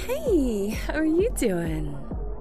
Hey, how are you doing?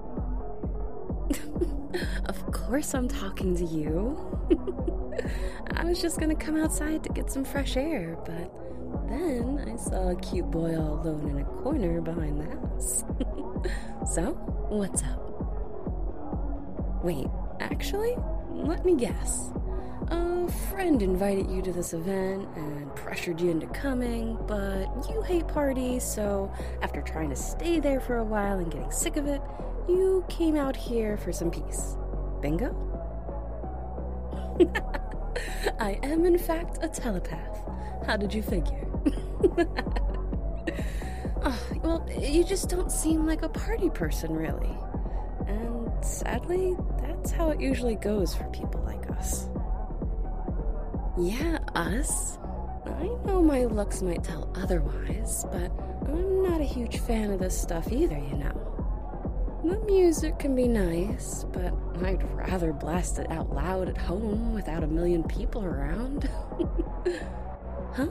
Of course I'm talking to you. I was just gonna come outside to get some fresh air, but then I saw a cute boy all alone in a corner behind the house. So, what's up? Wait, actually, let me guess. A friend invited you to this event and pressured you into coming, but you hate parties, so after trying to stay there for a while and getting sick of it, you came out here for some peace. Bingo? I am, in fact, a telepath. How did you figure? Well, you just don't seem like a party person, really. And sadly, that's how it usually goes for people like us. Yeah, us. I know my looks might tell otherwise, but I'm not a huge fan of this stuff either, you know. The music can be nice, but I'd rather blast it out loud at home without a million people around. Huh?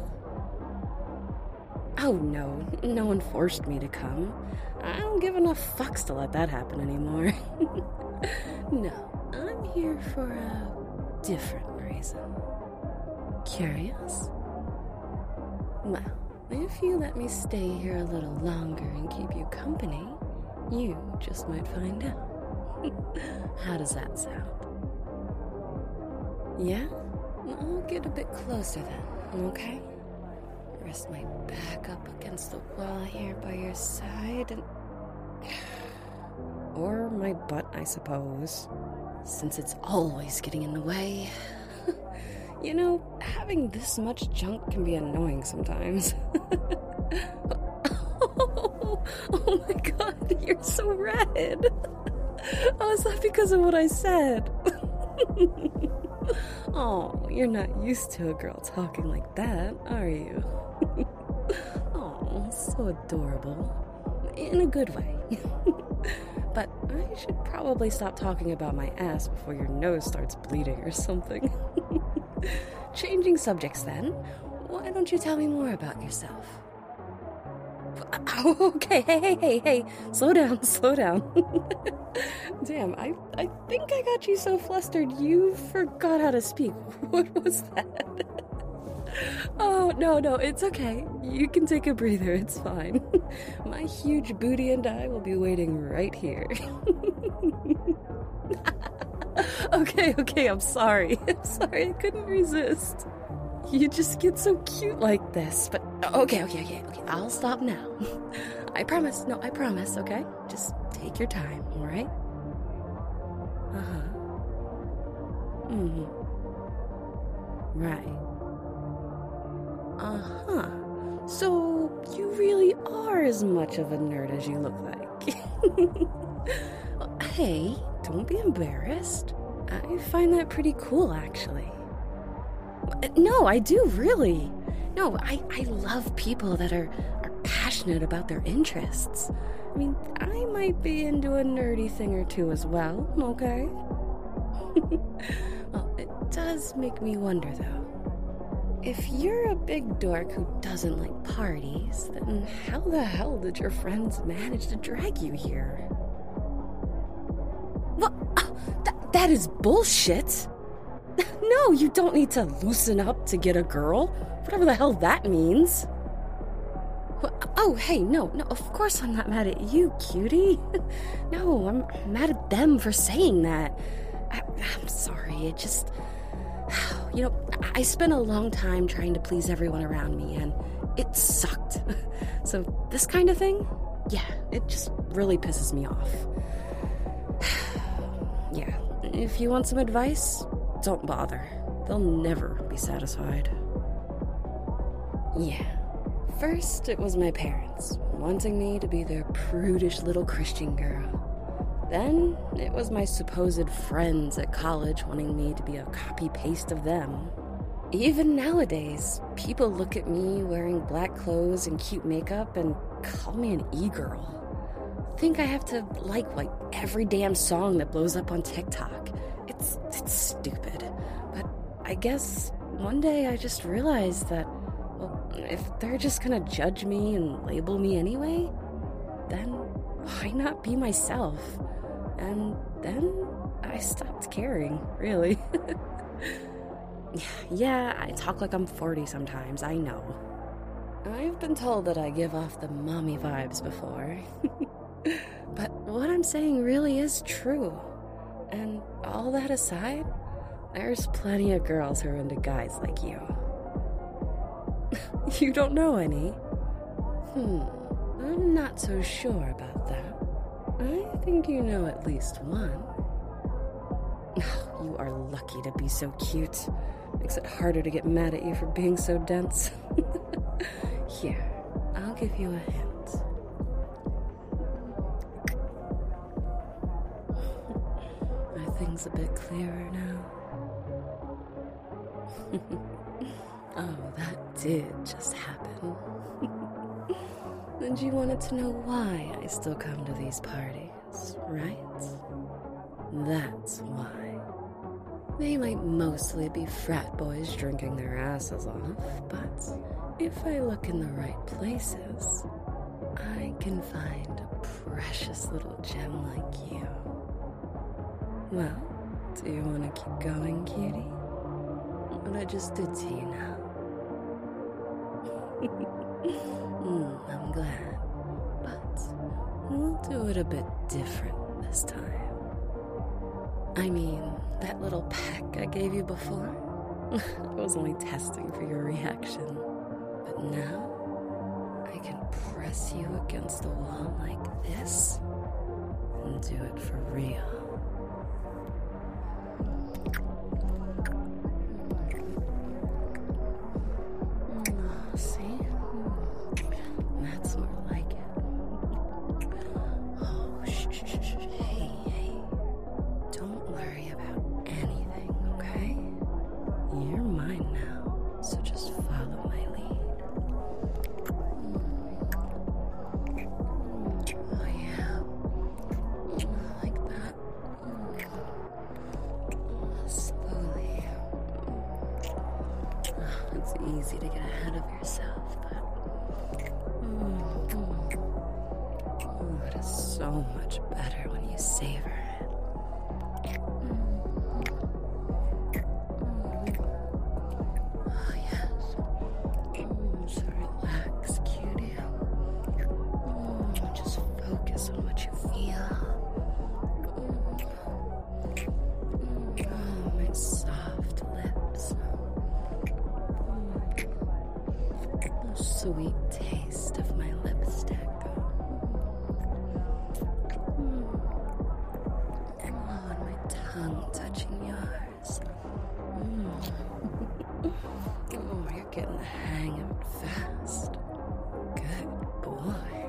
Oh no, no one forced me to come. I don't give enough fucks to let that happen anymore. No, I'm here for a different reason. Curious? Well, if you let me stay here a little longer and keep you company, you just might find out. How does that sound? Yeah? I'll get a bit closer then, okay? Rest my back up against the wall here by your side and... Or my butt, I suppose, since it's always getting in the way. You know, having this much junk can be annoying sometimes. Oh my god, you're so red. Oh, is that because of what I said? Oh, you're not used to a girl talking like that, are you? Oh, so adorable. In a good way. But I should probably stop talking about my ass before your nose starts bleeding or something. Changing subjects then, why don't you tell me more about yourself? Oh, okay, hey, slow down. Damn, I think I got you so flustered you forgot how to speak. What was that? Oh, no, it's okay. You can take a breather, it's fine. My huge booty and I will be waiting right here. Okay, I'm sorry, I couldn't resist. You just get so cute like this, but okay, I'll stop now. I promise, okay? Just take your time, alright? Right. So, you really are as much of a nerd as you look like. Hey, don't be embarrassed. I find that pretty cool, actually. No, I do, really. No, I love people that are passionate about their interests. I mean, I might be into a nerdy thing or two as well, okay? Well, it does make me wonder, though. If you're a big dork who doesn't like parties, then how the hell did your friends manage to drag you here? What? That is bullshit! No, you don't need to loosen up to get a girl. Whatever the hell that means. Oh, hey, no, of course I'm not mad at you, cutie. No, I'm mad at them for saying that. I'm sorry, it just... You know, I spent a long time trying to please everyone around me, and it sucked. So this kind of thing, yeah, it just really pisses me off. Yeah, if you want some advice, don't bother. They'll never be satisfied. Yeah. First, it was my parents, wanting me to be their prudish little Christian girl. Then, it was my supposed friends at college wanting me to be a copy-paste of them. Even nowadays, people look at me wearing black clothes and cute makeup and call me an e-girl. Think I have to like every damn song that blows up on TikTok. It's stupid. But I guess one day I just realized that, well, if they're just gonna judge me and label me anyway, then why not be myself? And then I stopped caring, really. Yeah, I talk like I'm 40 sometimes, I know. I've been told that I give off the mommy vibes before. But what I'm saying really is true. And all that aside, there's plenty of girls who are into guys like you. You don't know any? I'm not so sure about that. I think you know at least one. You are lucky to be so cute. Makes it harder to get mad at you for being so dense. Here, I'll give you a hint. Are things a bit clearer now? Oh, that did just happen. And you wanted to know why I still come to these parties, right? That's why. They might mostly be frat boys drinking their asses off, but if I look in the right places, I can find a precious little gem like you. Well, do you want to keep going, cutie? What I just did to you now? I'm glad, but we'll do it a bit different this time. I mean, that little peck I gave you before? I was only testing for your reaction. But now, I can press you against the wall like this and do it for real. See? That's more like it. Oh, shh. Hey. Don't worry about anything, okay? You're mine now, so just follow my lead. Oh, yeah. Like that. Slowly. It's easy to get ahead of yourself, but it is so much better when you savor it. Oh, yes. So relax, cutie. Just focus on what you feel. Oh, my soft lips. The sweet taste of my lipstick. Oh, and my tongue touching yours. Oh, you're getting the hang of it fast. Good boy.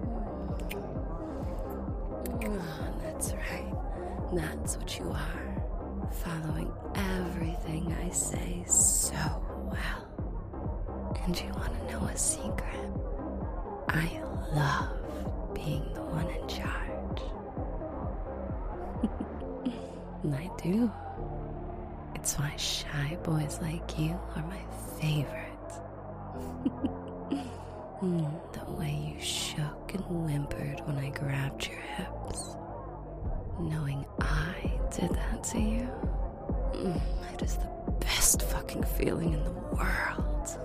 Oh, that's right. That's what you are. Following everything I say so well. And you want to know a secret? I love being the one in charge. I do. It's why shy boys like you are my favorite. The way you shook and whimpered when I grabbed your hips. Knowing I did that to you. It is the best fucking feeling in the world.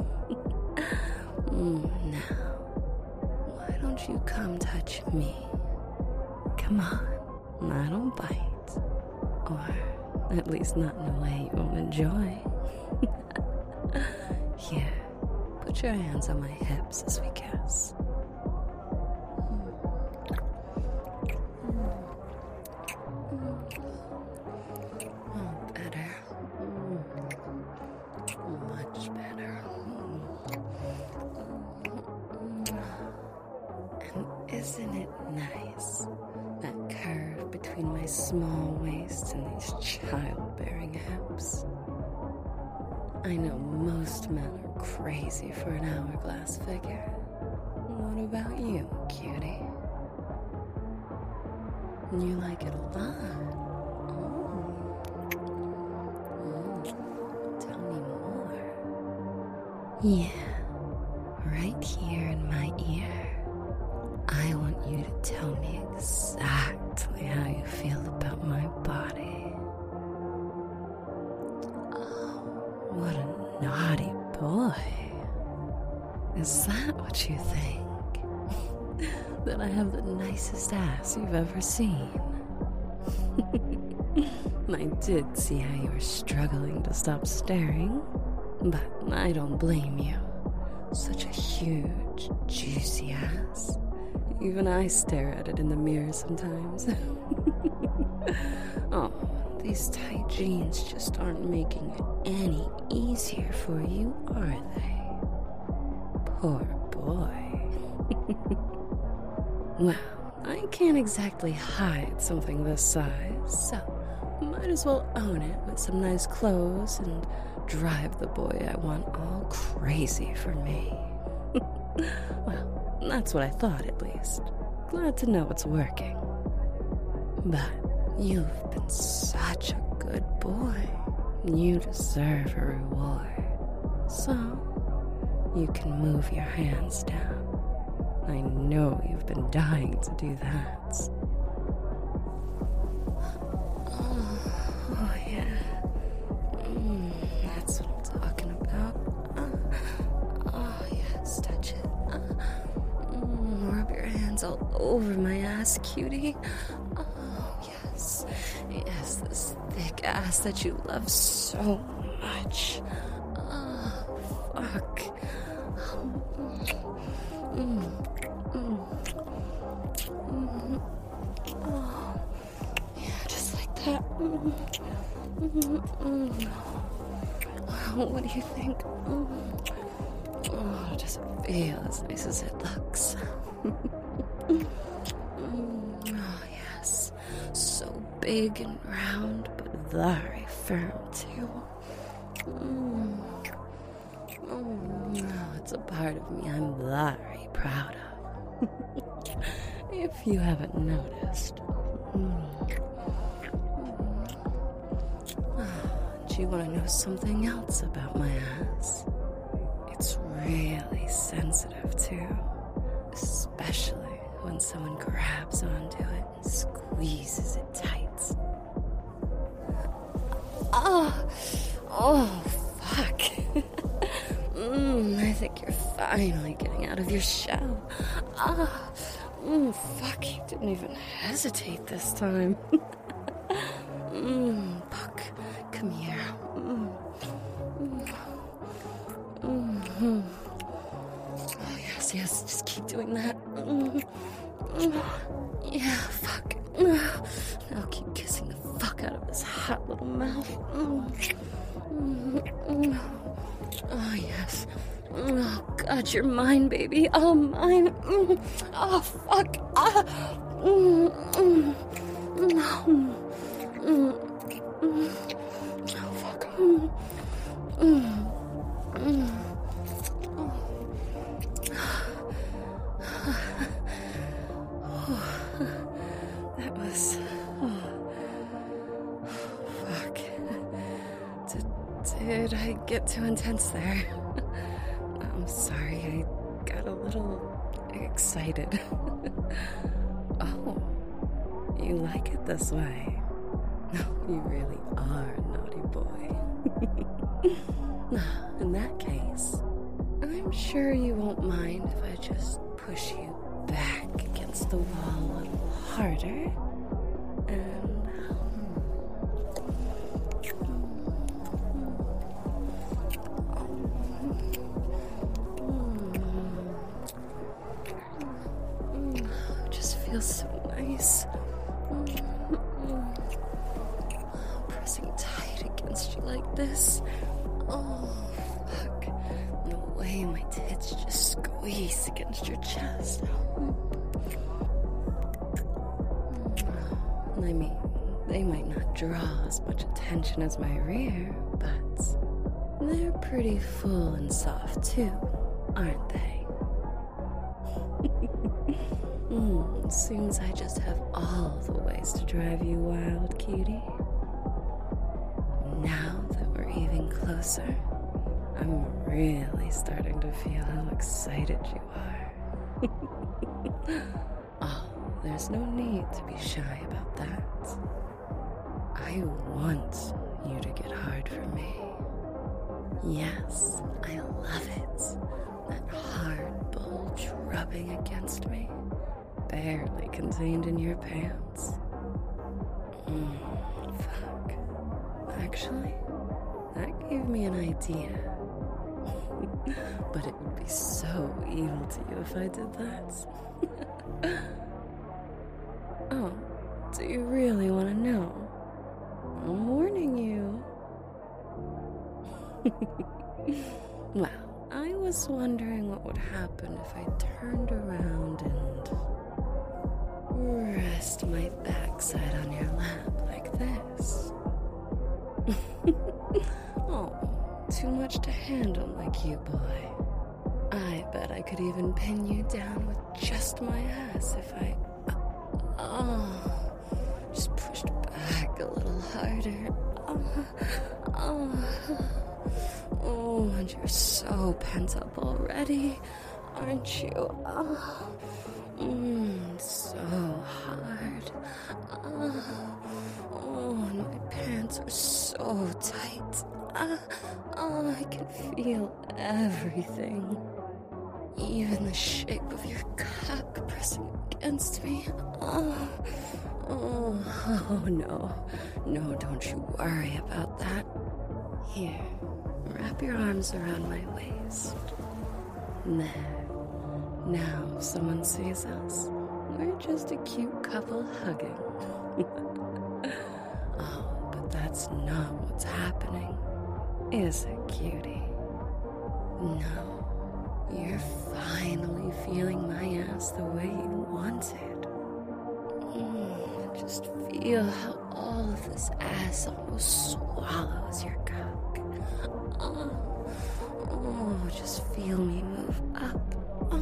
Now, why don't you come touch me? Come on, I don't bite. Or at least not in a way you won't enjoy. Here, put your hands on my hips as we kiss. Oh, better. Much better. And isn't it nice? That curve between my small waist and these childbearing hips. I know most men are crazy for an hourglass figure. What about you, cutie? You like it a lot. Tell me more. Yeah, right here in my ear. I want you to tell me exactly how you feel about my body. Oh, what a naughty boy. Is that what you think? That I have the nicest ass you've ever seen? I did see how you were struggling to stop staring, but I don't blame you. Such a huge, juicy ass. Even I stare at it in the mirror sometimes. Oh, these tight jeans just aren't making it any easier for you, are they? Poor boy. Well, I can't exactly hide something this size, so might as well own it with some nice clothes and drive the boy I want all crazy for me. Well, that's what I thought at least. Glad to know it's working. But you've been such a good boy. You deserve a reward. So, you can move your hands down. I know you've been dying to do that. Oh yeah. That's what I'm talking about. Oh, yes, touch it. Rub your hands all over my ass, cutie. Oh, yes. Yes, this thick ass that you love so much. Oh, fuck. Oh, yeah, just like that. What do you think? Oh, does it feel as nice as it looks? Oh, yes. So big and round, but very firm, too. Oh, it's a part of me I'm very proud of. If you haven't noticed. Do you want to know something else about my ass? It's really sensitive too, especially when someone grabs onto it and squeezes it tight. Oh, fuck. I think you're finally getting out of your shell. Fuck, you didn't even hesitate this time. Puck, come here. Oh, yes, just keep doing that. Yeah, fuck. Now keep kissing the fuck out of this hot little mouth. Oh, yes. Oh, God, you're mine, baby. Oh, mine. Oh, fuck. Oh, fuck. That was... fuck. Did I get too intense there? I'm sorry, I got a little excited. Oh, you like it this way? You really are a naughty boy. In that case, I'm sure you won't mind if I just push you back against the wall a little harder. And... just feels so nice. Pressing tight against you like this. Oh, fuck. The way my tits just squeeze against your chest. I mean, they might not draw as much attention as my rear, but they're pretty full and soft too, aren't they? Seems I just have all the ways to drive you wild, cutie. Now that we're even closer, I'm really starting to feel how excited you are. Oh, there's no need to be shy about that. I want you to get hard for me. Yes, I love it. That hard bulge rubbing against me, barely contained in your pants. Fuck. Actually, that gave me an idea. But it would be so evil to you if I did that. Oh, do you really want to know? I'm warning you. Well, I was wondering what would happen if I turned around and rest my backside on your lap like this. Oh, too much to handle, my cute boy. I bet I could even pin you down with just my ass if I... just pushed back a little harder. And you're so pent up already, aren't you? So hard. And my pants are so tight. I can feel everything. Even the shape of your cock pressing against me. Oh, no. No, don't you worry about that. Here, wrap your arms around my waist. There. Now, if someone sees us, we're just a cute couple hugging. Oh, but that's not what's happening, is it, cutie? No, you're finally feeling my ass the way you wanted. Just feel how all of this ass almost swallows your cock. Just feel me move up.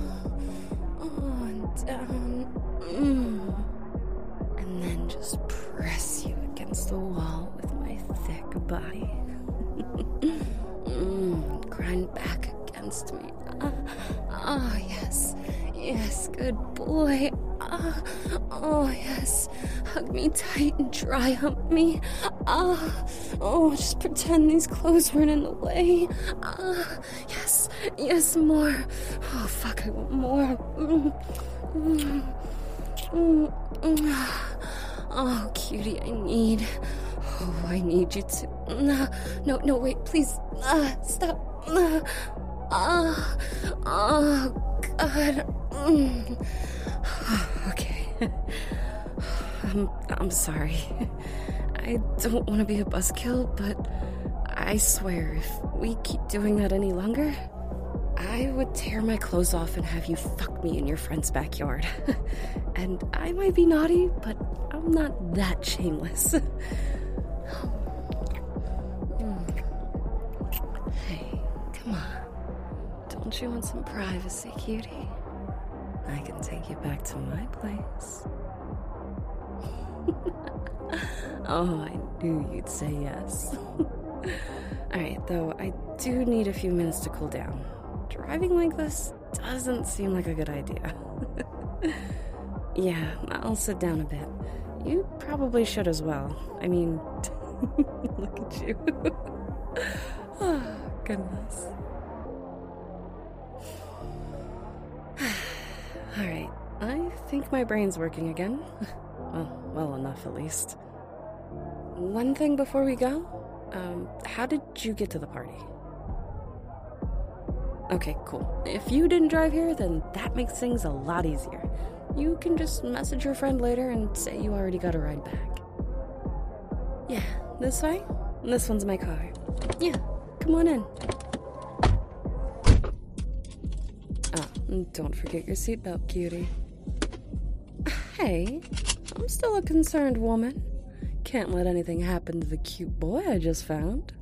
And down. And then just press you against the wall with my thick body. Grind back against me. Yes. Yes, good boy. Yes. Hug me tight and dry hump me. Just pretend these clothes weren't in the way. Yes. Yes, more. Oh, fuck, I want more. Oh, cutie, I need you to... No, wait, please. Stop. Oh, God. Okay. I'm sorry. I don't want to be a buzzkill, but I swear if we keep doing that any longer, I would tear my clothes off and have you fuck me in your friend's backyard. And I might be naughty, but I'm not that shameless. Hey, come on. Don't you want some privacy, cutie? I can take you back to my place. Oh, I knew you'd say yes. Alright, though, I do need a few minutes to cool down. Driving like this doesn't seem like a good idea. Yeah, I'll sit down a bit. You probably should as well. I mean, look at you. Oh, goodness. Alright, I think my brain's working again. Well enough at least. One thing before we go, how did you get to the party? Okay, cool. If you didn't drive here, then that makes things a lot easier. You can just message your friend later and say you already got a ride back. Yeah, this way? This one's my car. Yeah, come on in. Oh, don't forget your seatbelt, cutie. Hey, I'm still a concerned woman. Can't let anything happen to the cute boy I just found.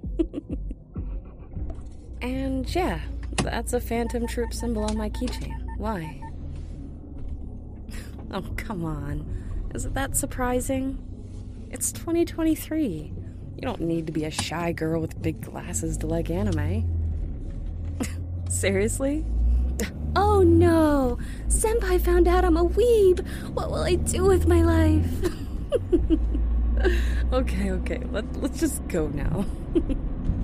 And yeah, that's a Phantom Troop symbol on my keychain. Why? Oh, come on. Is it that surprising? It's 2023. You don't need to be a shy girl with big glasses to like anime. Seriously? Oh no! Senpai found out I'm a weeb, what will I do with my life? Okay, let's just go now.